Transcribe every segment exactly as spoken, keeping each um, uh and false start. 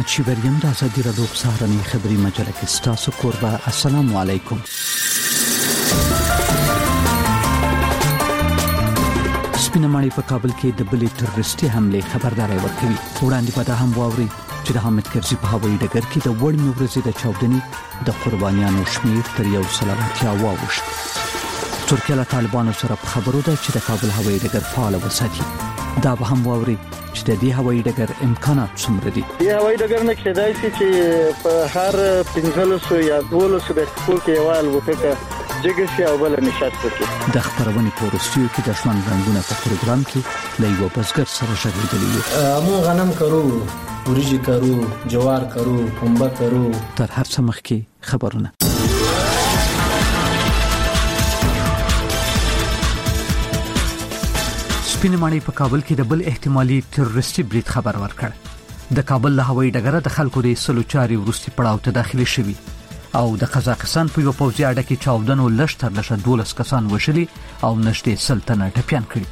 احمد شیبریم د ازادي رادیو سهارنی خبری مجله کې ستاسو کوربه. السلام علیکم. سپینماړي په کابل کې د بلې تروریستي حمله خبرداري ورکوي. وړاندې په دا هم واوري چې د حامد کرزي په هوایي ډګر کې د وړمې ورځې د چاودنې د قربانیانو شمیر تر یو سل اتیا واوښت. ترکیه له طالبانو سره په خبرو ده چې د کابل هوایي ډګر فعال وساتي. دا به هم واوري چې د دې هوایي ډګر امکانات څومره دي. دې هوایي ډګر نه کېدای شي چې په هر پنځلسو یا دولسو دقیقو کې یو الوتکه جګه شي او بل نشست وکړي. د خبرونې په وروستیو کې د ژوند رنګونه په پروګرام کې له یو بزګر سره شریکېدلی یو. مو غنم کرو، وريجي کرو، جوار کرو، پنبه کرو. تر هر څه مخکې خبرونه. سپینماړي په کابل کې د بل احتمالي تروریستي برید خبر ورکړ. د کابل له هوایي ډګره د خلکو د ایستلو چارې وروستي پړاو ته داخلي شوي او د قزاقستان په یو پوځي اډه کې چاودنو لږ تر لږه دولس کسان وژلي او نږدې سل تنه ټپیان کړي.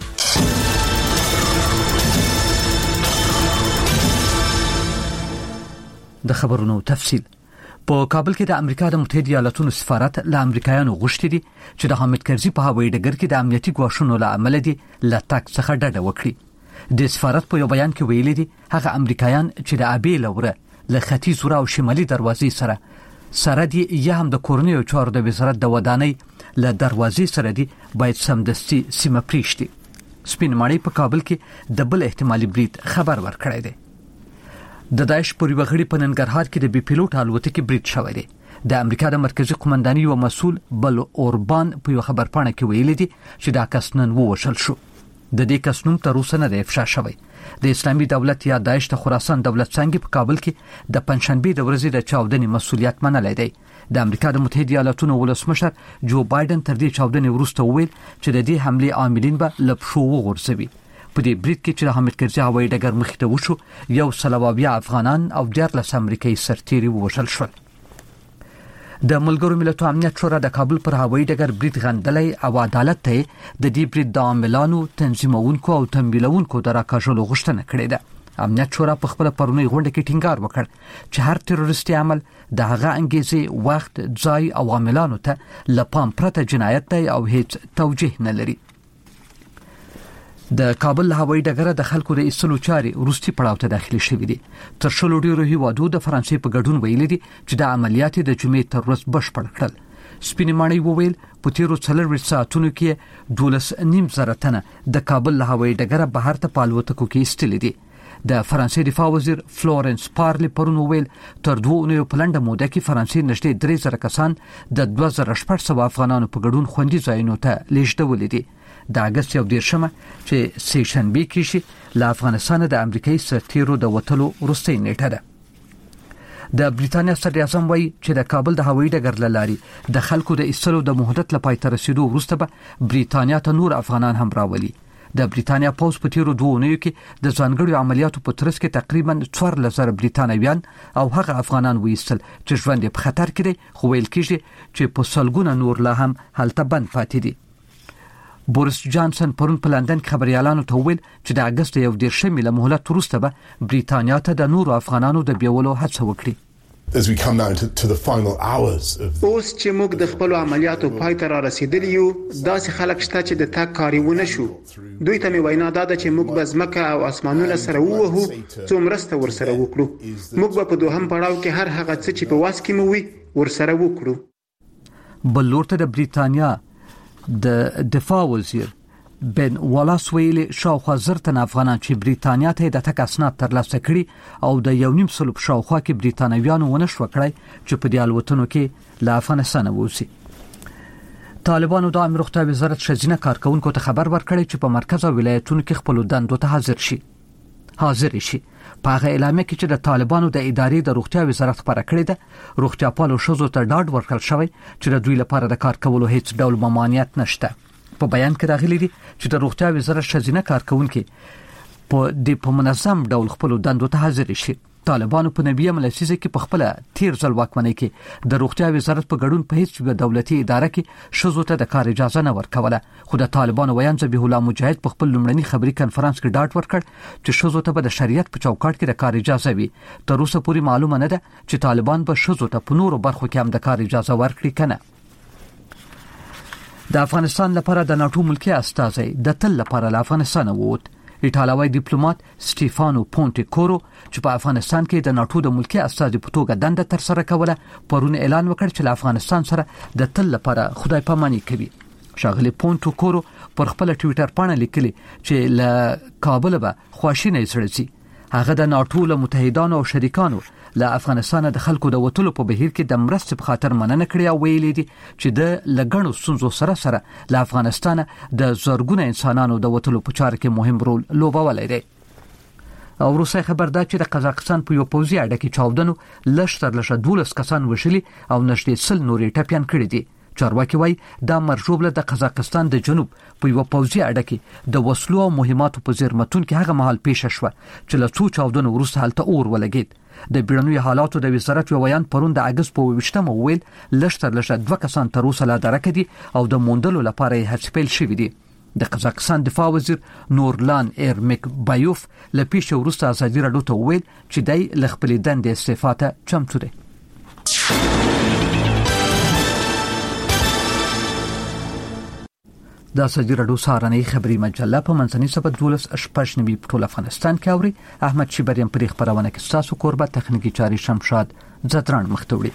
د خبرونو تفصیل. په کابل کې د امریکا د متحده ایالاتونو سفارت له امریکایانو غوښتي دي چې د حامد کرزي په هوایي ډګر کې د امنیتي ګواښونو له امله دي له تک څخه ډډه وکړي. د سفارت په یو بیان کې ویلي دي هغه امریکایان چې د ابي لوره له ختیځ او شمالي دروازې سره سره دي یا هم د کورنیو چارو د وزارت د ودانۍ له دروازې سره دي باید سمدستي سیمه پریږدي. سپینماړي په کابل کې د بل احتمالي برید خبر ورکړی دی. د داعش پر وغړي په ننګرهار کې د بي پيلوټ الوتکې برید شوی دی. د امریکا د مرکزی قومندانۍ یو مسؤل بل اوربان په یو خبرپاڼه کې ویلي دي چې دا کس نن ووژل شو. د دې کس نوم تر اوسه نه دی افشا شوی. د اسلامي دولت یا داعش د خراسان دولت څنګه په کابل کې د پنځشنبه د ورځې د چاودنې مسؤلیت منلای دی. د امریکا د متحده ایالاتونو ولسمشر جو بایدن تر دې چاودنې وروسته وویل چې د دې حمله عاملین به لپښو وغورځوي. په دې برید کې چې د حامد کرزي هوایي ډګر مخې ته وشو یو سل اویا افغانان او دیارلس امریکایي سرتیري ووژل شول. د ملګرو ملتونو امنیت شورا د کابل پر هوایي ډګر برید غندلای او عدالت ته د دې برید د عاملانو تنظیمونکو او تمویلونکو د راکاږلو غوښتنه کړې ده. امنیت شورا په خپل پرونی غونډه کې ټینګار وکړ چې هر تروریستي عمل د هغه انګیزه وخت ځای او عاملانو ته لپام پرته جنایت دی او هیڅ توجیه نه لري. د کابل هوایي ډګر د خلکو د ایستلو چارې وروستي پړاو ته داخلي شوې دي. تر شلو ډیرو هیوادو د فرانسې په ګډون ویلي دي چې د عملیات د جمعې تر ورځ بشپړ کړل. سپینماړي وویل په تیرو څلور ساعتونو کې دولس نیم زره تنه د کابل هوایي ډګر بهر ته پالوتکو کې ایستلې دي. د فرانسې دفاع وزیر فلورنس پارلی پرون وویل تر دوه اونیو په لنډه موده کې فرانسې نږدې درې زره کسان د دوه زره شپږ سوه افغانانو په ګډون خوندي ځایونو ته لیږدولي دي. د اگست یو دیرشمه چې سه شنبه کې شي له افغانستان د امریکایي سرتیرو د وټلو وروستۍ نیټه ده. د بریتانیا صدر اعظم وایي چې د کابل د هوایي ډګر لاري د خلکو د ایستلو د مهلت لپاره تر رسیدو وروسته به بریتانیا ته نور افغانان هم راولي. د بریتانیا پوز په تیرو دوه اونیو کې د ځانګړو عملیاتو په ترڅ کې تقریبا څوارلس زره بریتانویان او هغه افغانان وایستل چې ژوند یې په خطر کې دی، خو ویل کېږي چې په سلګونه نور لا هم هلته بند پاتې دي. بوریس جانسن پرون په لندن کې خبريالانو ته وویل چې د اگست یو دیرشمې له مهلت وروسته به بریتانیا ته د نورو افغانانو د بیولو هڅه وکړي. As we come down to, to the final hours of اوس چې موږ د خپل عملیاتو پای ته را رسیدلی یو، داسې خلک شته چې د تک کاری ونه شو. دوی ته مې وینا داده چې موږ به ځمکه او اسمانونه سره ووهو څو مرسته ورسره وکړو. موږ به په دوهم پړاو کې هر هغه څه چې په واس کې مو وي ورسره وکړو. بل لورته د بریتانیا د دفاع وزیر بن والاس ویلي شاوخوا زر تن افغانان چې بریتانیا ته د تک اسناد ترلاسه کړي او د یو نیم سل په شاوخوا کې بریتانویانو ونه شو کړی چې په دې الوتنو کې له افغانستان ووسی. طالبانو د امر روغتیا وزارت شزینه کارکونکو ته خبر ورکړی چې په مرکز او ولایتونو کې خپل دندو ته حاضر شي. حاضر شي په هغه اعلامیه کې چې د طالبانو د ادارې د روغتیا وزارت خبره کړې ده. روغتیا پالو شوزو ته ډاډ ورکړل شوی چې د دوی لپاره د کار کولو هیڅ ډول ممانعت نشته. په بیان کې راغلي دي چې د روغتیا وزارت شزینه کارکونکو په د په منظم ډول خپل دندو ته حاضر شي. طالبانو په نوي ملسیزه کې په خپل تیر ځل واکمنۍ کې د روغتیا وزارت په ګډون په هیڅ دولتي اداره کې شذو ته د کار اجازه نه ورکوله، خو د طالبانو ویان ذبیح الله مجاهد په خپل لومړني خبري کانفرنس کې ډاډ ورکړ چې شذو ته به د شریعت په چوکاټ کې د کار اجازه وي. تر اوسه پورې معلومه نه ده چې طالبان به شذو ته په نورو برخو کې هم د کار اجازه ورکړي کنه. د افغانستان لپاره د ناتو ملکی استازی د تل لپاره له افغانستان ووت. ایټالوي ډیپلوماټ سټيفانو پونټیکورو چې په افغانستان کې د ناتو د ملکی استازي په توګه دنده تر سره کوله، پرون اعلان وکړ چې له افغانستان سره د تل لپاره خدای پاماني کوي. شاغلی پونټیکورو پر خپل ټوئیټر باندې لیکلي چې له کابل به خواشینه سړی هغه د ناتو له متحدانو او شریکانو له افغانستان د خلکو د وټلو په بهیر کې د مرستې په خاطر مننه کړې او ویلي دي چې د لګڼو سنځو سره سره له افغانستان د زرګونه انسانانو د وټلو په چاره کې مهم رول لوبولی دی. او روسي خبر ده چې د قزاقستان په یو پوځي اډه کې چاودنو لږ تر لږه دولس کسان وشلي او نږدې سل نورې ټپيان کړي دي. چارواکي وایي دا مرجوبله د قزاقستان د جنوب په یو پوځي اډه کې د وسلو او مهماتو په زیرمتون کې هغه مهال پیښ شوه چې له څو چاودنو وروسته هلته اور ولګید. د بیړنیو حالاتو د وزارت یو بیان پرون د اگست په ویشتمه ویل لږ تر لږه دوه کسان تر اوسه لا درکه دي او د موندلو لپاره یې هڅې پیل شوې دي. د قزاقستان دفاع وزیر نورلان ایرمک بایوف له پیښې وروسته ازادي راډیو ته ویل چې دی له خپلې دندې استعفا ته چمتو دی. د ازادي راډیو سهارنۍ خبري مجله په منځني سبت دولس شپږ نیمې په ټول افغانستان کې اوري. احمد شیبریم پر خبرونه کې تاسو قربت تخنیکی چاري شمشاد زتران مختوړي.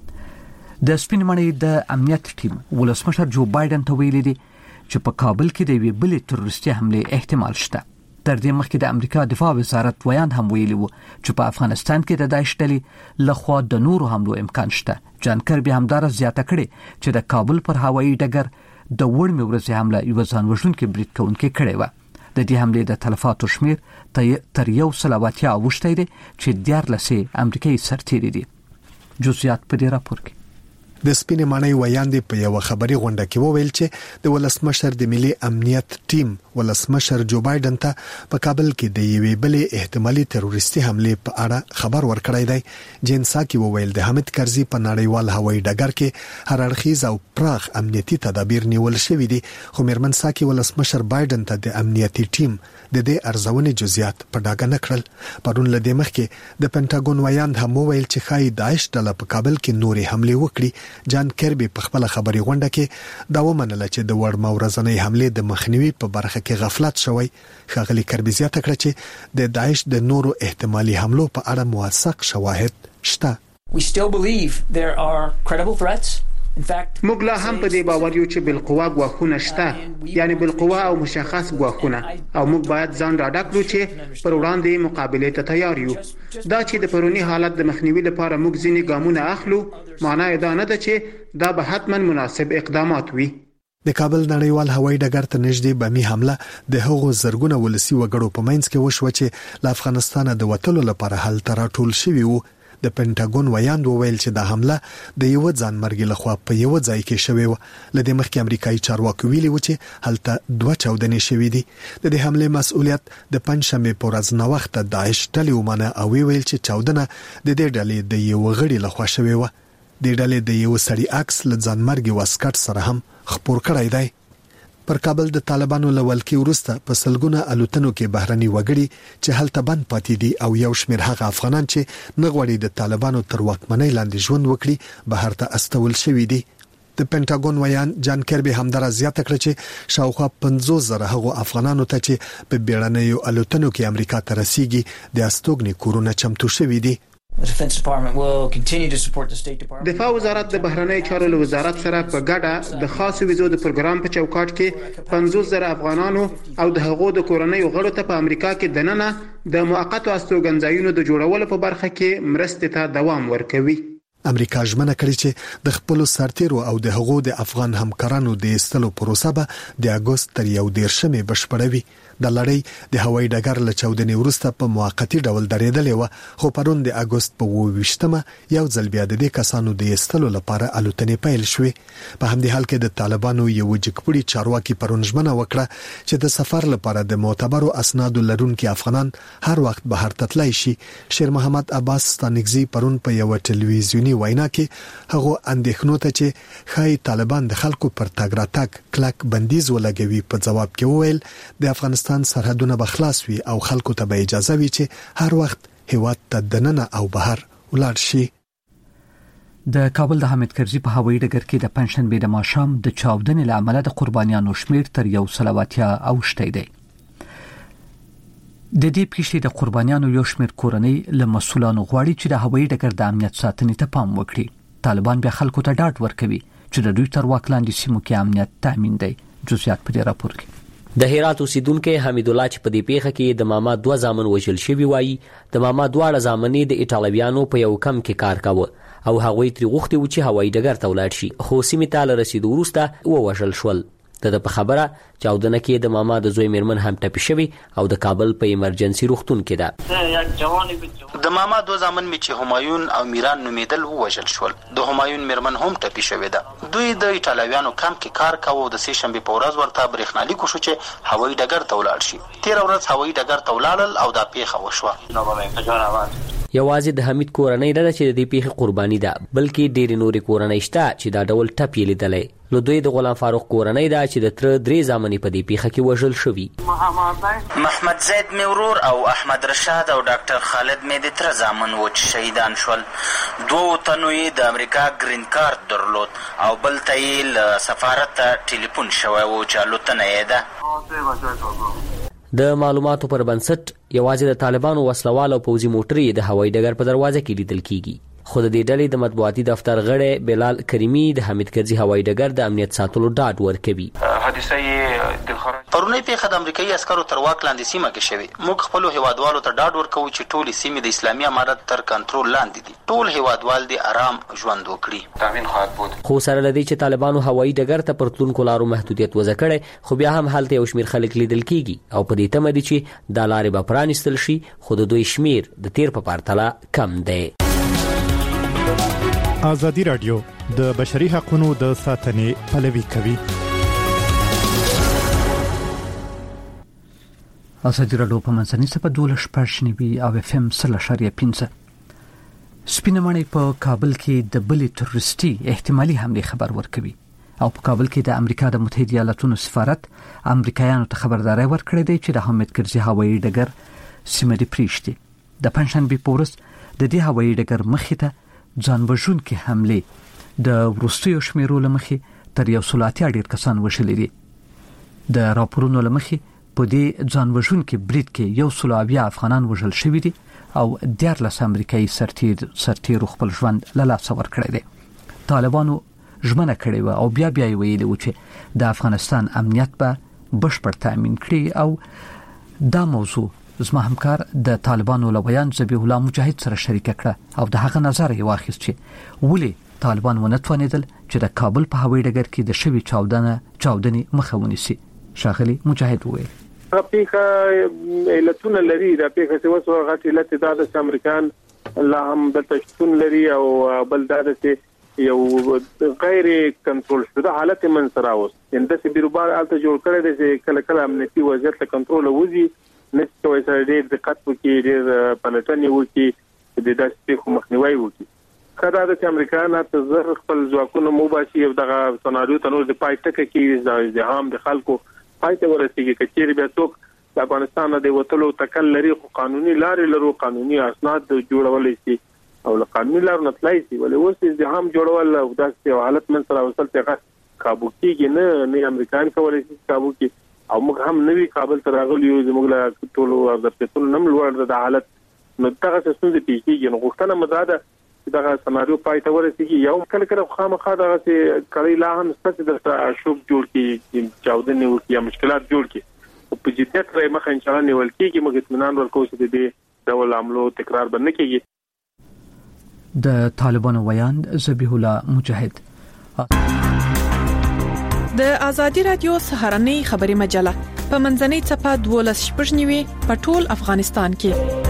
د سپین مړی د امنیت ټیم ولسمشر جو بایدن ته ویلي دي چې په کابل کې د وی بلې تروریستي حمله احتمال شته. تر دې مخکې د امریکا دفاع وزارت ویان هم ویلي وو چې په افغانستان کې د داعش ډلې لخوا د نورو حملو امکان شته. جان کربي همدار زیاته کړي چې د کابل پر هوایي ډګر د وړمې ورځې حمله یو ځان وژونکي برید کوونکي کړې و. د دې حملې د تلفاتو شمیر تر یو سل اویا اوښتی دی چې دیارلسې امریکایي سرتیري دي. جزئیات په دې راپور کې. د سپینې ماڼۍ ویاندې په یو خبري غونډه کې وویل چې د ولسمشر د ملي امنیت ټیم ولسمشر جو بایدن ته په کابل کې د یوې بلې احتمالي تروریستي حمله په اړه خبر ورکړی دی. جین ساکي وویل د حامد کرزي په نړیوال هوایي ډګر کې هر اړخیز او پراخ امنیتي تدابیر نیول شوي دي، خو میرمن ساکي ولسمشر بایدن ته د امنیتي ټیم د دې ارزونې جزئیات په ډاګه نه کړل. پرون له دې مخکې د پینټاګون ویاند هم وویل چې ښایي داعش ډله په کابل کې نورې حملې وکړي. جان کربي په خپل خبري غونډه کې دا ومنله چې د وړمه ورځنۍ حملې د مخنیوي په برخه کې غفلت شوی. ښاغلي کربي زیاته کړه چې د داعش د نورو احتمالي حملو په اړه موثق شواهد شته. We still believe there are credible threats. موږ لا هم په دې باور یو چې بالقوا غواخونه شته، یعنی بالقوا او مشخص غواخونه، او موږ باید ځان راډا کړو چې پر وړاندې مقابله ته تیار یو. دا چې د پرونی حالت د مخنیوي لپاره موږ ځینې ګامونه اخلو، معنی دا نه ده چې دا به حتما مناسب اقدامات وي. د کابل نړیوال هوایي ډګر ته نږدې بمي حمله د هغو زرګونه ولسی وګړو په منځ کې وشو چې له افغانستان د وټلو لپاره هل تر ټول شوی وو. د پینټاګون ویاند وویل چې دا حمله د یو ځان مرګ لخوا په یو ځای کې شوې و. لدې مخکې امریکایي چارواکي ویلي و چې هلته دوه چاودنې شوې دي. د دې حمله مسؤلیت د پنځشنبه په ورځ نو وخت داعش ډلې ومنه او ویل چې چاودنه د دې ډلې د یو غړي لخوا شوې و. د ډلې د یو سړي عکس له ځان مرګ واسکټ سره هم خپور کړی دی. پر کابل د طالبانو لولکي ورسته په سلګونه الوتنو کې بهرني وګړي چې هلته بند پاتې دي او یو شمېر هغه افغانان چې نه غواړي د طالبانو تر واکمنۍ لاندې ژوند وکړي بهر ته استول شوي دي. د پینټاګون ویان جان کربي همدار زیاته کړ چې شاوخوا پنځوس زره هغو افغانانو ته چې په بیړنیو الوتنو کې امریکا ته رسیږي د استوګنې کورونه چمتو شوي دي. The Defense Department will continue to support the State Department. دفاع وزارت د بهرنی چارو له وزارت سره په ګډه د خاصو ویزو د پروګرام په چوکاټ کې پنځوس زره افغانانو او د هغو د کورنۍ غړو ته په امریکا کې دننه د موقتو استوګنځایونو د جوړولو په برخه کې مرستې ته دوام ورکوي. امریکا ژمنه کړې چې د خپل سرتیرو او د هغو د افغان همکارانو د استلو پروسه به د اگست تر یو دیرشمې بشپړوي. د لړۍ د هوایي ډګر له چاودنې وروسته په موقتی ډول درېدلې و، خو پرون د اگست په اووه یو ځل بیا د دې کسانو د ایستلو لپاره الوتنې پیل شوې. په همدې حال کې د طالبانو یو جګپړي چارواکي پرون ژمنه وکړه چې د سفر لپاره د معتبرو اسنادو لرونکي افغانان هر وخت بهر تتلای شي. شیر محمد عباس ستانکزی پرون په یو ټلویزیونی وینا کې هغه اندېښنو ته چې خای طالبان د خلکو پر تګ راتګ کلک بندیز ولګوي په جواب کې وویل د افغانستان سرحدونه به خلاص وي او خلکو ته به اجازه وي چې هر وخت هیواد ته دننه او بهر ولاړ شي. د کابل د حامد کرزي په هوایي ډګر کې د پنځشنبه د ماښام د چاودنې له امله د قربانیانو شمیر تر یو سلواتیا اوښتی دی. د دې پیښې د قربانیانو یو شمیر کورنۍ له مسؤلانو غواړي چې د هوایي ډګر د امنیت ساتنې ته پام وکړي. طالبان بیا خلکو ته ډاډ ورکوي چې د دوی تر واک لاندې سیمو کې امنیت تامین دی. جزئیات په دې راپور کې د هرات اوسیدونکو حمید الله چې په دې پیښه کې د ماما دوه زامن وژل شوی وایي د ماما دواړه زامنې د ایټالویانو په یو کم کې کار کاوه او هغوی تری غوښتي و چې هوایي ډګر ته ولاړ شي، خو سیمې ته له رسیدو وروسته ووژل شول. د په خبره چاودنه کې د ماما د زوی میرمن هم ټپي شوی او د کابل په ایمرجنسي روغتون کې ده. د ماما دو زامن می چې همایون او میران نومیدل ووژل شول. د همایون میرمن هم ټپي شوی ده. دوی د ایټالویانو کم کې کار کاوه. د سې شنبه په ورځ ورته برېښنالیک وشو چې هوایي ډګر ته ولاړ شي. تیر ورځ هوایي ډګر ته ولاړل او دا پیښه وشوه. یوازې د حمید کورنۍ نه چې د دې پیښې قرباني ده، بلکې ډېرې نورې کورنۍ شته چې دا ډول ټپ یې لیدلی. نو دوی د غلام فاروق کورنۍ ده چې د تره درې زامنې په دې پیښه کې وژل شوي. محمد زید مې ورور او احمد رشاد او ډاکټر خالد مې د تره زامن و چې شهیدان شول. دوو تنو یې د امریکا ګرین کارت درلود او بل ته یې له سفارت ته ټلیفون شوی و چې الوتنه یې ده. د معلوماتو پر بنسټ یوازې د طالبانو وسلوال او پوځي موټرې د هوایي ډګر په دروازه کې لیدل کیږي. خو د دې ډلې د مطبوعاتي دفتر غړی بلال کریمي د حمید کرزي هوایي ډګر د امنیت ساتلو ډاډ ورکوي. حادثه یې د خرج پرونی پیښه د امریکایي عسکرو تر واک لاندې سیمه کې شوی. موږ خپل هیوادوالو ته ډاډ ورکوو چې ټول سیمې د اسلامي امارت تر کنټرول لاندې دي. ټول هیوادوال دې آرام ژوند وکړي. تامین خواهد بود. خو سره لدی چې طالبانو هوایي ډګر ته پر تلونکو لارو محدودیت وضع کړي، خو بیا هم هلته یو شمیر خلک لیدل کیږي او په دې تمه دي چې د لارې به پرانیستل شي، خو د دوی شمیر د تیر په پرتله کم دی. ازادي رادیو د بشري حقوقو د ساتنې پلوي کوي. ازادي رادیو په منځنۍ سپه دولش پښنیوي او اف ام سلاشاریا پینځه. سپینمنې په کابل کې د بلې تروریستي احتمالي حمله خبر ورکوي او په کابل کې د امریکا د متحده ایالاتونو سفارت امریکایانو ته خبرداري ورکړې ده چې د حامد کرزي هوایي ډګر سیمه دی پریشتي. د پنځشنبه په ورځ د دې هوایي ډګر مخې ته ځانوژونکې حمله د وروستیو شمیرو لمخې تر یو سلاتیا ډیر کسان وشلې دي. د راپورونو لمخې په دې ځانوژونکې برید کې یو سلاویا افغانان وژل شوي دي او دیارلس امریکایي سرتیر سرتیر خپل ژوند له لاسه ورکړی دی. طالبانو ژمنه کړې و او بیا بیا ویلي و چې د افغانستان امنیت به بشپړ تامین کړي او دا موضوع زما همکار د طالبانو لویان ذبیح الله مجاهد سره شریک کړه او د هغه نظر یې واخیست چې ولې طالبان ونه توانیدل چې د کابل په هوایي ډګر کې د شوی چاودنه چاودنې مخه ونیسي. شاغلي مجاهد وویل پیښه علتونه لري. دا پیښه چې وسو غټ علت د امریکان لا هم د تشتون لري او بل دا چې یو غیر کنټرول شوه حالت من سره اوس انده چې بیروبار الته جوړ کړی دی چې کله کله امنیتي وضعیت له کنټرول وځي نشته وایي سره ډېر دقت وکړي، ډېر پلټنې وکړي، د داسې پیښو مخنیوي وکړي. کله دا چې امریکایان ته زر خپل ځواکونه موباسي او دغه سناریو ته نور د پای ټکه کې د ازدحام د خلکو پای ته ورسیږي. کچېرې بیا څوک د افغانستان د وټلو تکل لري، خو قانوني لارې لرو، قانوني اسناد جوړولای شي او له قانوني لارو نه تلای شي. ولې اوس ازدحام جوړول او داسې حالت من سره وصل ته کابو کېږي نه نه امریکایان کولای شي کابو کې او موږ هم نوی کابل ته راغلی یو زموږ له ټولو د پېټول نم لوړ د حالت نو دغه څه څه پیږي. نو غوښتنه مزاده دغه سناریو پای ته ورسیږي. یو کله کله خامخا دغه چې کړي لا هم ستاسو د شوب جوړ کی چاودنې وکي یا مشکلات جوړ کی او په جديت سره مخه ان شاء الله نیول کیږي. موږ اطمینان ورکوو چې دې ډول عملو تکرار بنه کیږي. د طالبانو ویان ذبیح الله مجاهد. د ازادي رادیو سهارنۍ خبري مجله په منځنۍ څپه دولس شپږ نیوي په ټول افغانستان کې.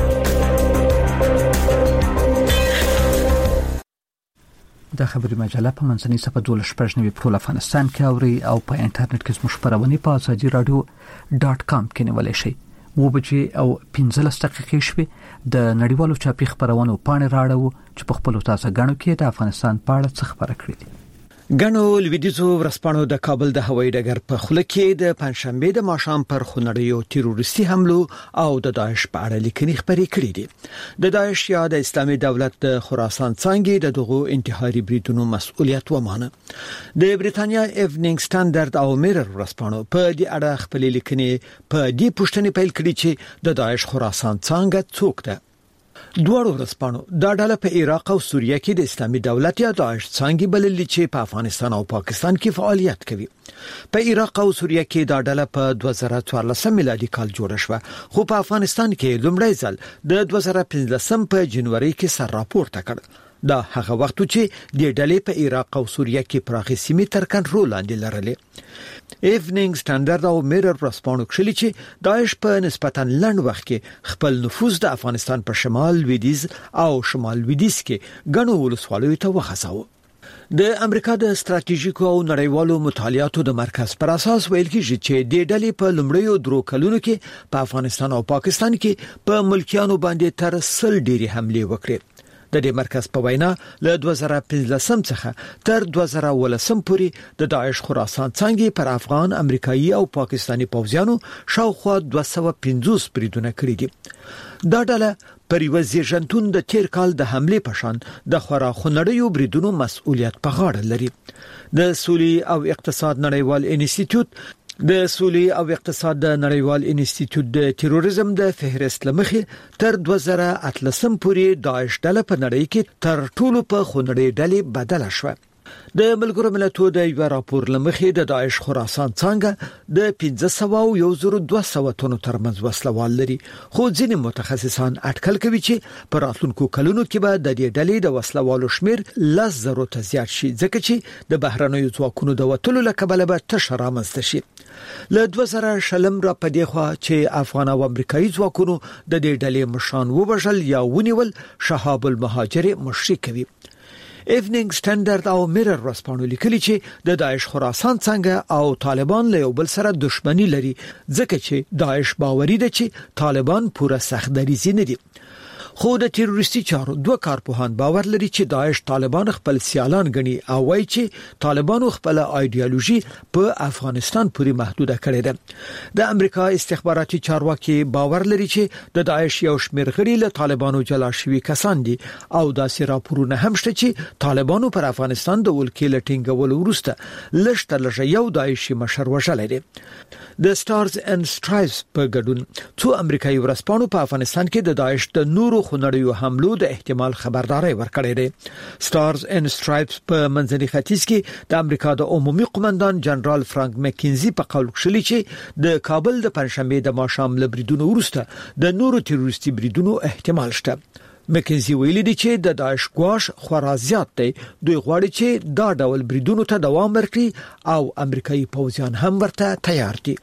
د خبري مجله په منځنۍ څپه دولس شپږ نیوي په ټول افغانستان کې اوري او په انټرنیټ کې زموږ خبرونه په ازادي رادیو ډاٹ کام کې نیولای شئ. و بجې او پنځلس دقیقې شوې د نړیوالو چاپی خبرونو پاڼې راړو چې په خپل تازه غاڼو کې د افغانستان په اړه څه خبره کړې دي. غنو لویدیزو ورسپانو د کابل د هوایي ډګر په خوله کې د پنځشنبه د ماښام پر خونړیو تروریستي حملو او د داعش په اړه لیکنې خبرې کړې دي. د داعش یا د اسلامي دولت د خراسان څنګه د دغو انتحاري بریدونو مسؤلیت ومانه. د بریتانیا ایونینګ سټانډرد او میرر ورسپانو په دې اړه خپل لیکنې په دې پوښتنې پیل کړې چې د داعش خراسان څنګه څوک ده. دوړو ورسپانو دا ډله په عراق او سوریه کې د اسلامي دولت یا داعش څنګه بلل چې په افغانستان او پاکستان کې فعالیت کوي. په عراق او سوریه کې دا ډله په دوه زره څوارلس میلادي کال جوړه شوه، خو په افغانستان کې لومړی ځل د دوه زره پنځلس په جنوري کې سر راپورته کړ. دا هغه وخت چې د ډلې په عراق او سوریه کې پراخې سیمې تر کنټرول لاندې لرلې. ایونینګ سټانډرد او میرر ورسپانو کړي چې داعش په نسبتاً لنډ وخت کې خپل نفوذ د افغانستان په شمال لویدیځ او شمال لویدیځ کې غنو ولسوالیو ته وخصاوه. د امریکا د ستراتیژیکو او نړیوالو مطالعاتو د مرکز پر اساس ویل کېږي چې د ډلې په لومړیو درو کلونو کې په افغانستان او پاکستان کې په ملکیانو باندې تر سل ډېری حملې وکړې. د دې مرکز په وینا له دوه زره پنځلس څخه تر دوه زره ولس پورې د داعش خراسان څنګه پر افغان، امریکایي او پاکستانی پوځیانو شاوخوا دوه سوه پنځوس بریدونه کړي دي. دا ډله پر یو ځیژنتون د تیر کال د حمله پشان د خورا خنړیو بریدونو مسؤلیت په غاړه لري. د سولې او اقتصاد نړیوال انسټیټیوټ د سولې او اقتصاد د نړیوال انسټیټیوټ د تروریزم د فهرست لمخې تر دوه زره اتلس پورې داعش ډله په نړۍ کې تر ټولو په خنړې ډلې بدله شوه. د ملګرو ملتونو د یو راپور لمخې د داعش خراسان څنګه د پنځه سوه او یو زره دوه سوه تنو ترمنځ وسلوال لري، خو ځینې متخصصان اټکل کوي چې په راتلونکو کلونو کې به د دې ډلې د وسلوالو شمیر لس زره ته زیات شي، ځکه چې د بهرنیو ځواکونو د وټلو لکبله به تشه رامنځته شي. له دوه زره شلم را پدې خوا چې افغان او امریکایي ځواکونو د دې ډلې مشان وبشل یا ونیول شهاب المهاجر مشري کوي. ایونینګ سټانډرد او میرر ورسپانو لیکلي چې د داعش خراسان څنګه او طالبان له یو بل سره دښمنی لري، ځکه چې داعش باوري ده چې طالبان پوره سختدریزي نه دي. خو د تروریستي چارو دوه کارپوهان باور لري چې داعش طالبان خپل سیالان غني او وایي چې طالبانو خپل ایدئولوژي په افغانستان پورې محدوده کړې ده. د امریکا استخباراتي چارواکي باور لري چې د داعش یو شمېر غړي له طالبانو جلا شوي کسان دي او داسې راپورونه هم شته چې طالبانو پر افغانستان د ولکې لټینګولو وروسته لږ تر لږه یو داعشي مشر وژلی دی. د سټارز اینډ سټرایپس په ګډون څو امریکایي ورسپانو په افغانستان کې د داعش د نورو خنړیو حملو د احتمال خبرداري ورکړې ده. سټارز اینډ سټرایپس په منځني ختیځ کې د امریکا د عمومي قومندان جنرال فرانک مکینزي په قول کړی چې د کابل د پنځشنبه د ماښام لبریدونو وروسته د نورو تروریستي بریدونو احتمال شته. مکینزي ویلي دی چې د داعش ګواښ خورا زیات دی، دوی غواړي چې دا ډول بریدونو ته دوام ورکړي او امریکایي پوځیان هم ورته تیار دي.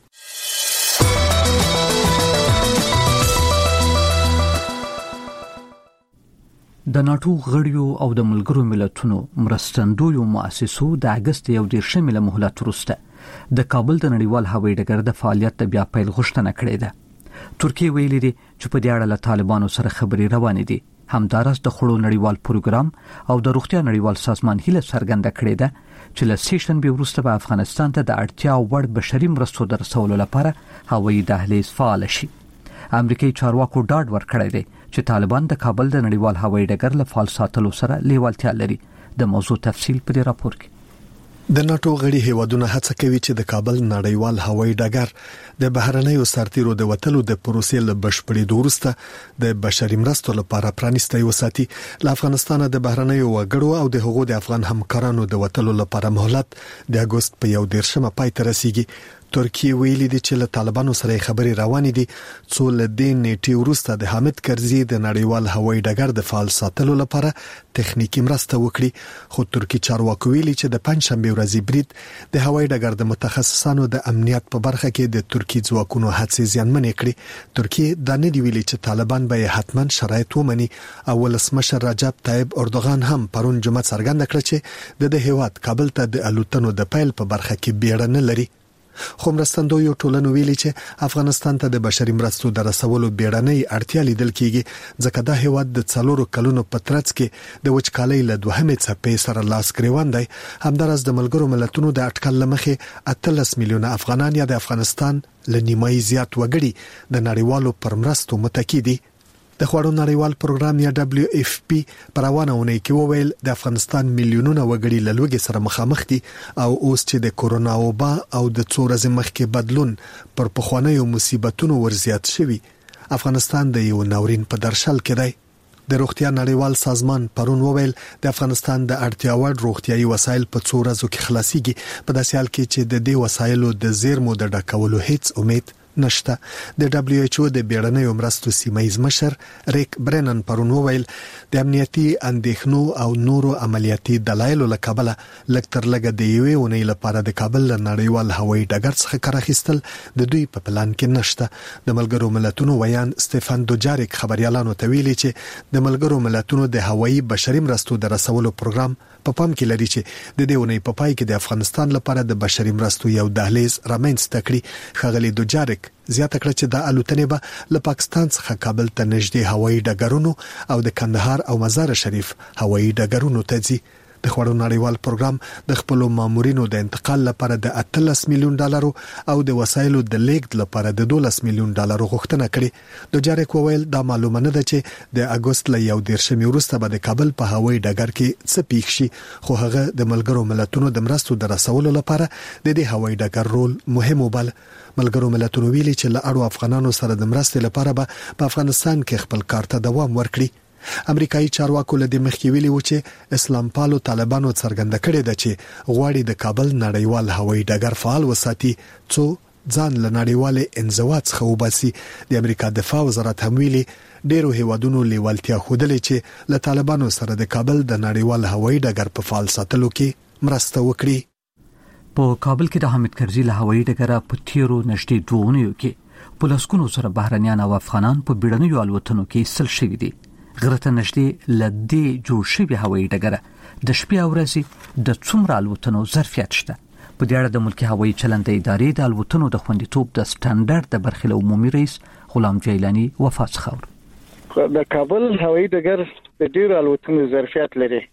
د ناتو غړیو او د ملګرو ملتونو مرستندویو مؤسسو د اگست یو دیرشمه له مهلت وروسته د کابل د نړیوال هوایي ډګر د فعالیت د بیا پیل غوښتنه کړې ده. ترکیه ویلي دی چې په دې اړه له طالبانو سره خبرې روانې دي. همدارس د خړو نړیوال پروګرام او د روغتیا نړیوال سازمان هیله څرګنده کړې ده چې له سیشن به وروسته به افغانستان ته د اړتیا وړ بشري مرستو د رسولو لپاره هوایي دهلیز فعال شي. امریکایي چارواکو ډاډ ورکړی دی چې طالبان د کابل د نړیوال هوایي ډګر له فعال ساتلو سره لیوالتیا لري. د موضوع تفصیل په دې راپور کې. د ناتو غړي هیوادونه هڅه کوي چې د کابل نړیوال هوایي ډګر د بهرنیو سرتیرو د وټلو د پروسې له بشپړېدو وروسته د بشري مرستو لپاره پرانیستی وساتي. له افغانستان د بهرنیو وګړو او د هغو د افغان همکارانو د وټلو لپاره مهلت د اگست په یو دیرشمه پای ته رسیږي. ترکیه ویلي دی چې له طالبانو سره خبرې روانې دي څو له دې نیټې وروسته د حامد کرزي د نړیوال هوایي ډګر د فعال ساتلو لپاره تخنیکی مرسته وکړي خو ترکی چارواکو ویلي چې د پنځشنبه ورځې برید د هوایي ډګر د متخصصانو د امنیت په برخه کې د ترکی ځواکونو هڅې زیانمنې کړې ترکیه د نه دی ویلي چې طالبان به حتما شرایط ومني او ولسمشر رجب طيب اردوغان هم پرون جمعه څرګنده کړه چې د هیواد کابل ته د الوتنو د پیل په برخه کې بیړه نه لري خو مرستندوی ټولنو ویلي چې افغانستان ته د بشري مرستو د رسولو بیړنۍ اړتیا لیدل کیږي ځکه دا هیواد د څلورو کلونو په ترڅ کې د وچکالۍ له دوهمې څپې سره لاس ګریوان دی همدارس د ملګرو ملتونو د اټکل لمخې اتلس میلیونه افغانان یا د افغانستان له نیمایي زیات وګړي د نړیوالو پر مرستو متکی دي د خوړو نړیوال پروګرام یا دبليو اف پی پروانه ونې کې وویل د افغانستان میلیونونه وګړي له لوږې سره مخامخ دي او اوس چې د کورونا وبا او د څو ورځې مخکې بدلون پر پخوانیو مصیبتونو ورزیات شوي افغانستان د یو ناورین په درشل کې دی د روغتیا نړیوال سازمان پرون وویل د افغانستان د اړتیا وړ روغتيایي وسایل په څو ورځو کې خلاصيږي په داسې حال کې چې د دې وسایلو د زیرمو د ډکولو هیڅ امید نشته د دبليو ایچ او د بیړنیو مرستو سیمایز مشر ریک برنن پرون وویل د امنیتي اندېښنو او نورو عملیاتي دلایلو لکابل لکتر لګه د یوې ونې لپاره د کابل نړیوال هوایي ډګر څخه کار اخیستل د دوی په پلان کې نشته د ملګرو ملتونو ویان سټيفن دوجاریک خبريالانو ته ویلي چې د ملګرو ملتونو د هوایي بشري مرستو د رسولو پروګرام په پام کې لري چې د دې ونې په پای کې د افغانستان لپاره د بشري مرستو یو دهلیز رامنځته کړي خغلی دوجاریک زیاته کړه چې د الوتنې به له پاکستان څخه کابل ته نږدې هوایي ډګرونو او د کندهار او مزار شریف هوایي ډګرونو ته ځي د خوړو نړیوال پروګرام د خپل مامورینو د انتقال لپاره د اتلس میلیون ډالر او د وسایلو د لیږد لپاره د دولس میلیون ډالر غوښتنه کړې د جاریک وویل دا معلومه نه ده چې د اگست ل یو دیرشمې وروسته به د کابل په هوایي ډګر کې څه پیښ شي خو هغه د ملګرو ملتونو د مرستو د رسولو لپاره د دې هوایي ډګر رول مهم وبل ملګرو ملتونو ویلي چې له اړو افغانانو سره د مرستې لپاره به په افغانستان کې خپل کار ته دوام ورکړي امریکایي چارواکو له دې مخکې ویلي و چې اسلام پالو طالبانو څرګنده کړې ده چې غواړي د کابل نړیوال هوایي ډګر فعال وساتي څو ځان له نړیوالې انزوا څخه وباسي د امریکا دفاع وزارت هم ویلي ډیرو هیوادونو لیوالتیا خوده چې له طالبانو سره د کابل د نړیوال هوایي ډګر په فعال ساتلو کې مرسته وکړي په کابل کې د حامد کرزي له هوایي ډګر په تیرو نشټي دوونیو کې پولیسکونو سره بهرنیان او افغانان په بیړنیو الوتنو کې سل شوي دي غرته نشټي لدې جوړ شوی هوایي ډګر د شپې او ورځې د څومره الوتنو ظرفیت شته په دې اړه د ملکی هوایي چلند ادارې د الوتنو د خوندیتوب د سټانډرډ د برخې عمومي رئیس غلام جیلانی وفات خور د کابل هوایي ډګر د ډیر الوتنو ظرفیت لري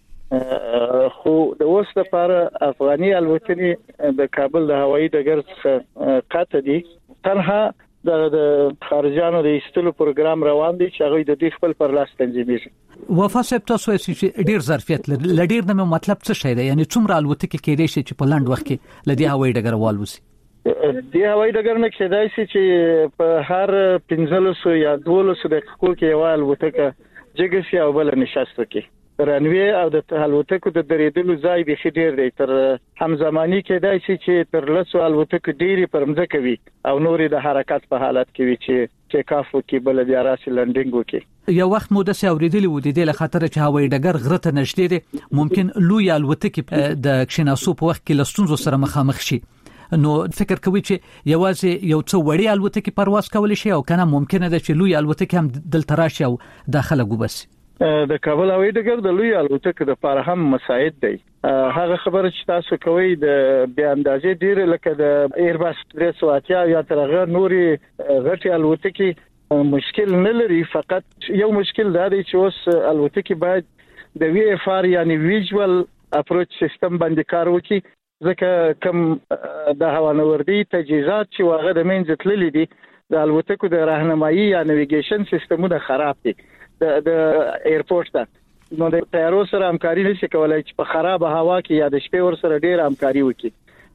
خو د اوس لپاره افغاني الوتنې د کابل د هوایي ډګر څخه قطع دي تنها د خارجانو د ایستلو پروګرام روان دي چې هغه د دې خپل پر لاس تنظیمېږي وفا صاحب تاسو چې ډیر ظرفیت لري لډیر نه مطلب څه شي دی یعنی څومره الوتکې کېدې شي چې په لاند وخت کې لدی هوایي ډګر والوسي د هوایي ډګر نه کېدای شي چې په هر پنځلسو یا دولسو دقیقو کې یو الوتکه جګسي او بل نشسته کې رنوي او د الوتکو د درېدلو ځای به خډیر دی تر همزمانی کېدای شي چې تر لسو الوتکو ډيري پرمځه کوي او نورې د حرکت په حالت کې وي چې چې کافو کې بل بیا راسي لندینګ وکي یو وخت مو د ساوریدلی و د دې له خاطر چې هوایي ډګر غرته نشته دي ممکن لوی الوتکې د کښیناسو په وخت کې لستونزو سره مخامخ شي نو فکر کوي چې یوازې یو څو وړي الوتکې پرواز کول شي او کنه ممکنه ده چې لوی الوتکې هم دلته راشي او داخله وبس د کابل هوایي ډګر د لوی الوتکو لپاره هم مساعد دی هغه خبره چې تاسو کوي د بیا اندازې ډیر لکه د ایرباس درې سوه اتیا یا ترغه نوري غټي الوتکې مشکل نه لري فقط یو مشکل دا دی چې اوس الوتکې باید د وی اف ار یعنی ویژوال اپروچ سیستم باندې کار وکړي ځکه کوم د هوانوردی تجهیزات چې واغه د منځ تللی دي د الوتکو د راهنمایي یا نیویګیشن سیستمونه خراب دي د د ایرپورټ ته نو د تیارو سره همکاري نشي کولای چې په خراب هوا کې یا د شپې ور سره ډیر همکاري وکړي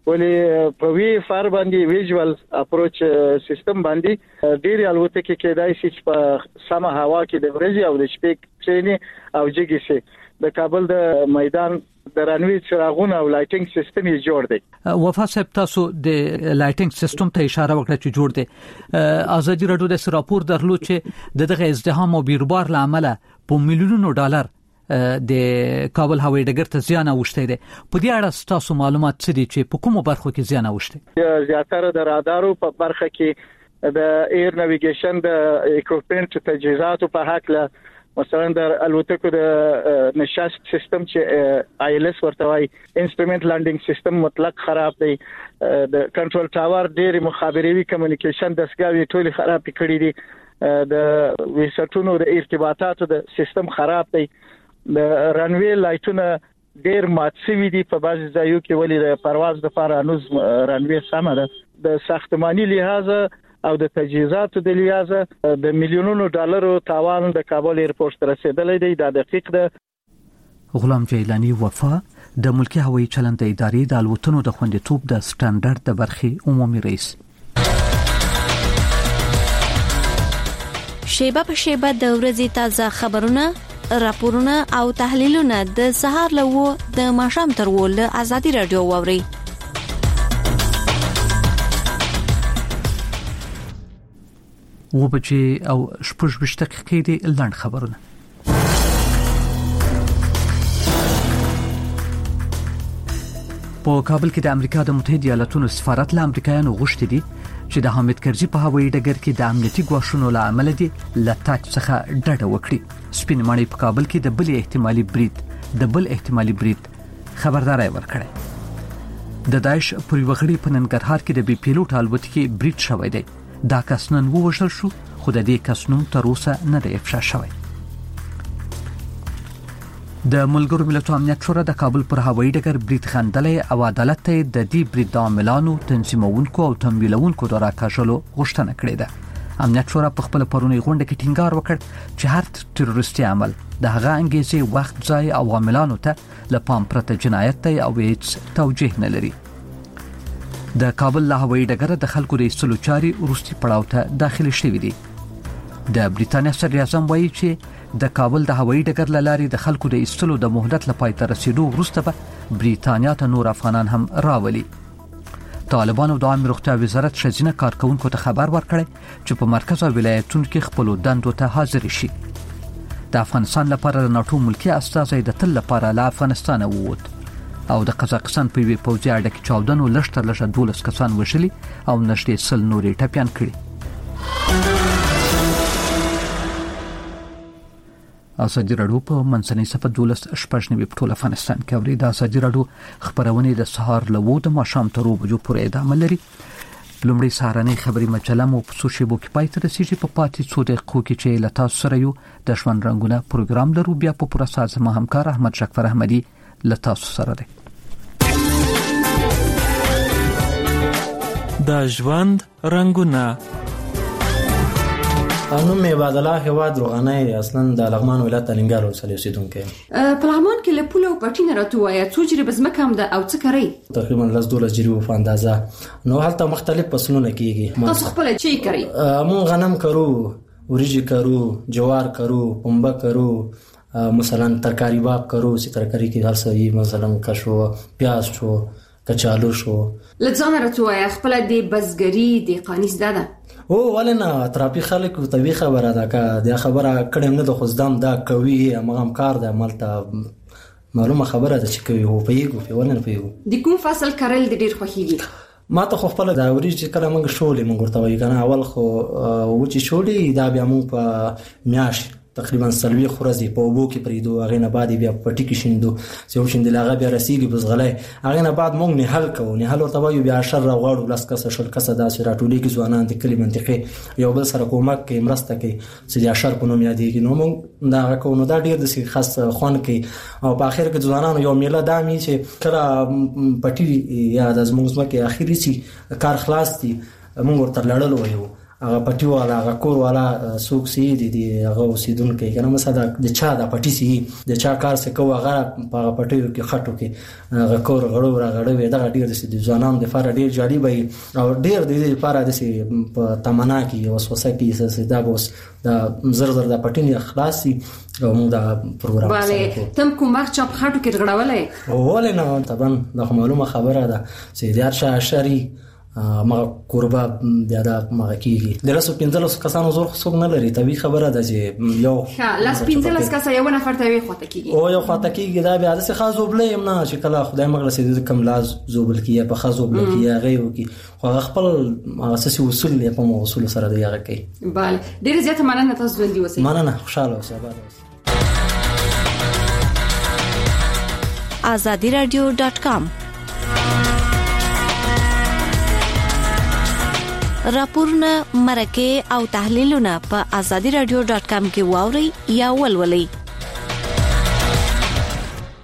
ولې په وی فار باندې ویژوال اپروچ سیستم باندې ډېر الوتکې کېدای شي چې په سمه هوا کې د ورځې او د شپې کښېني او جګي شي. د کابل د میدان د رنوي څراغونه او لایټینګ سیستم یې جوړ دی. وفا صاحب تاسو د لایټینګ سیستم ته اشاره وکړه چې جوړ دی. ازادي راډیو د راپور درلود چې دغه ازدحام او بیروبار لامل په میلیونونو ډالر د کابل هوایي ډګر ته زیان اوښتی دی. په دې اړه تاسو معلومات څه دي چې په کومو برخو کې زیان اوښتی؟ زیاتره د رادارو په برخه کې د ایر نیویګیشن د اکوپمنت تجهیزاتو په حق له مثلا د الوتکو د نشست سیستم چې آی ال اس ورته وایي انسټرومنت لانډینګ سیستم مطلق خراب دی. د کنټرول ټاور ډېری مخابري کمیونیکیشن دستګاوې ټولې خراب کړي دي. د ویسټونو د ارتباطاتو د سیستم خراب دی. د رنوي لایټونه ډېر مات شوي دي په بعض ځایو کې، ولې د پرواز لپاره انوز رنوي سمه ده. د ساختماني لحاظ او د تجهیزاتو د لحاظ د میلیونونو ډالرو تاوان د کابل ایرپورټ ته رسیدلی دی. دا دقیق ده. غلام جیلانی وفا د ملکی هوایي چلند ادارې د الوتنو د خوندیتوب د سټانډرډ د برخې عمومي رئیس. شیبه په شیبه د ورځې تازه خبرونه، راپورونه او تحلیلونه د سهار لوو د ماښام تر وول ازادي رادیو ووري. و بچې او شپږ ویشت دقیقې دی لنډ خبرونه. په کابل کې د امریکا د متحده ایالاتونو سفارت له امریکایانو غوښتي دي چې د حامد کرزي په هوایي ډګر کې د امنیتي ګواښونو له امله دي له تاک څخه ډډه وکړي. سپین ماڼۍ په کابل کې د بل احتمالي برید د بل احتمالي برید خبرداري ورکړه. د داعش پر وغړي په ننګرهار کې د بي پیلوټ الوتکې برید شوی دی. دا کس نن ووژل شو، خو د دې کس نوم تر اوسه نه دی افشا شوی. د ملګرو ملتونو امنیت شورا د کابل پر هوایي ډګر برید خندلې او عدالت ته د دې برید د عاملانو، تنظیمونکو او تمویلونکو د راکاږلو غوښتنه کړې ده. امنیت شورا په خپل پرونی غونډه کې ټینګار وکړ چې هر تروریستي عمل د هغه انګیزې، وخت، ځای او عاملانو ته له پام پرته جنایت دی او هیڅ توجیه نه لري. د کابل له هوایي ډګر د خلکو د ایستلو چاري وروستي پړاو ته داخلي شوې دي. د بریټانیا صدر اعظم وایي چې د کابل د هوایي ډګر له لارې د خلکو د ایستلو د مهلت لپاره تر رسیدو وروسته به بریټانیا ته نور افغانان هم راولي. طالبانو د عامه روغتیا وزارت شزینه کارکونکو ته خبر ورکړی چې په مرکز او ولایتونو کې خپل دندو ته حاضر شي. د افغانستان لپاره د ناتو ملکی استازی د تل لپاره له افغانستان ووت او د قزاقستان په وی پوځي اډه کې چاودنو لشتر لشه دولس کسان وشلي او نشټې سل نورې ټپيان کړي. ازادي راډیو په منځنۍ صفه دولس شپږ نیمې په ټول افغانستان کې اوري. د ازادي راډیو خبرونه د سهار لوو د ماښام تر بجو پورې ادامه لري. لومړی سهارنۍ خبري مجله مو په څو شیبو کې پای ته رسیږي. په پاتې څو دقیقو کې چې له تاسو سره یو د ژوند رنگونه پروګرام لرو، بیا په پوره ساز ما همکار احمد شکفر احمدي له تاسو سره دی. د ژوند رنگونه انو می بادله هواد روغانه اصلا د لغمان ولایت تلنګار وسلې اوسیدونکو په لغمان کې له پوله او پټینه راتویا څو جری بزمکه هم ده او څه کوي تقریبا لاس دولس جری په اندازه نو هلته مختلف فصلونه کیږي. تاسو خپل چی کوي؟ مون غنم کرو، وريجي کرو، جوار کرو، پنبه کرو، مثلا ترکاری باب کرو، سی ترکاری کې هر څه مثلا کشو، پیاز شو، کچالو شو. لځان راتویا خپل د بزګری د قانیس ده او ولنه تراپی خلک ته وی خبره ده کا د خبره کړم نه د خوځدم دا کوي امغه کار ده مالته معلومه خبره ده چې کوي او پیګو په ولنه پیګو د کوم فصل کارل د ډیر خوخيږي ما ته خو خپل دا ورې چې کله موږ شولې موږ ورته وی کنه اول خو و چې شولې دا بیا موږ په میاش تقریبا سلوي خورزي په وبو کې پریدو هغه نه بعد بیا پټی کې شیندو سیو شیندل هغه بیا رسیږي بس غلې هغه نه بعد مونږ نه حل کوو نه حل ورته وایو بیا شر غواړو لاس کسه شل کسه دا سره ټولي کې ځوانان د کلی منطقه یو بل سره کومک کې مرسته کوي چې یا شر په نوم یادېږي نو مونږ دا کو نو دا ډیر د خاص خون کې او په اخر کې ځوانان یو میله دامي چې کله پټی یا د زموږ ځمکه اخیری سي کار خلاص دي مونږ ورته لړل وایو هغه پټي والا هغه کور والا سوق سي دي هغه اوسیدونکو کنه مثلا د چا د پټي سي د چا کار څه کوه هغه په پټيو کې خټو کې هغه کور غړو را غړو دغه ډیر د ځوانانو د فار ډیر جالي وي او ډیر د لپاره د سي په تمنا کې وسوسه کې څه دا بوس د زر زر د پټي خلاصي او موږ دا پروګرام bale تم کوم وخت چا خټو کې غړولې ولې نه طبعا د معلومه خبره ده چې د ارشا شری ما قربا بیا دا ما کیږي د رسو پنځلس کسانو زور خصوص نه لري طبي خبره ده چې یو ها لاس پنځلس کس یو نفر ته وي خواته کیږي او یو خواته کیږي دا بیا د څه خاص وبلې هم نه چې کله خدای مغرسي د کم لاز زوبل کیه په خاص وبل کیه غيو کی خو خپل اساسي اصول له په اصول سره دی هغه کوي bale ډیر زیات مننه تاسو ژوند دی اوسئ مننه خوشاله اوسئ آباد اوسئ azadi radio dot com راپورونه مرکه او تحلیلونه په azadi radio dot com کې واوري یا ولولئ